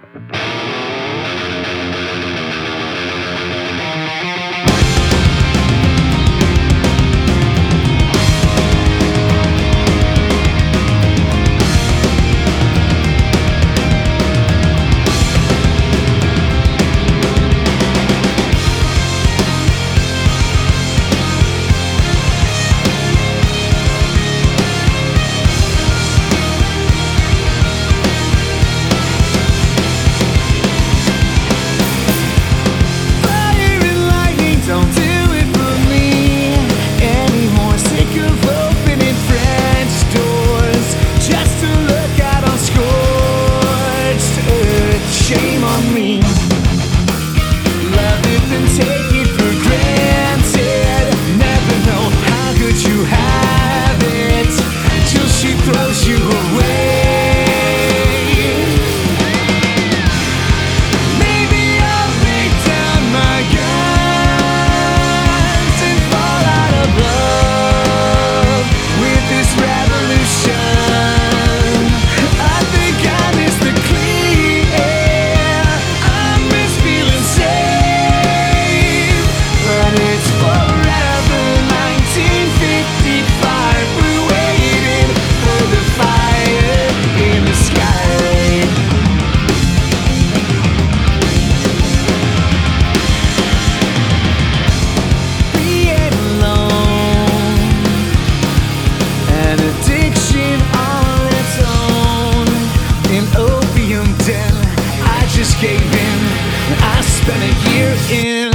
Spent a year in.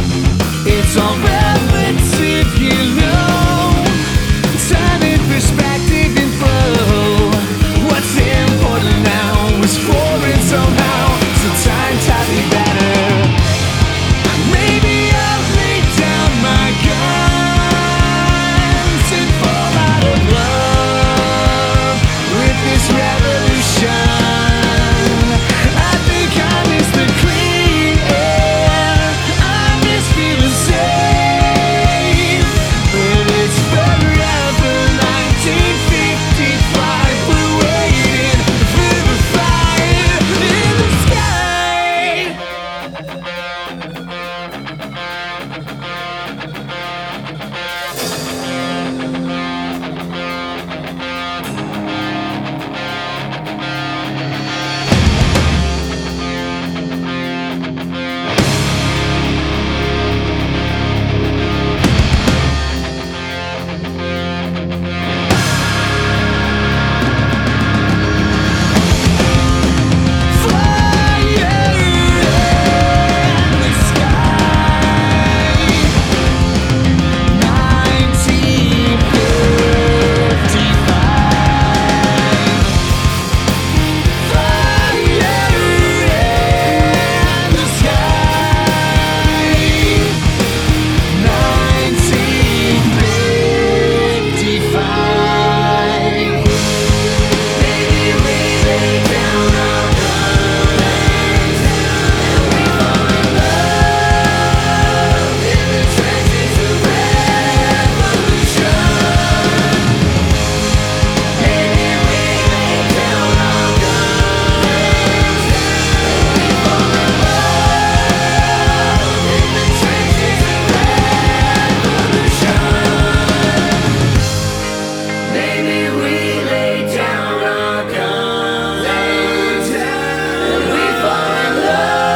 It's all relative, you know. Time in perspective and flow. What's important now is foreign somehow. So time taught me better. Maybe I'll lay down my guns and fall out of love with this revolution. I think I miss the clean air. I miss feeling safe. But it's forever 1955. We're waiting for the fire in the sky.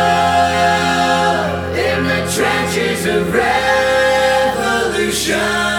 Trenches of revolution.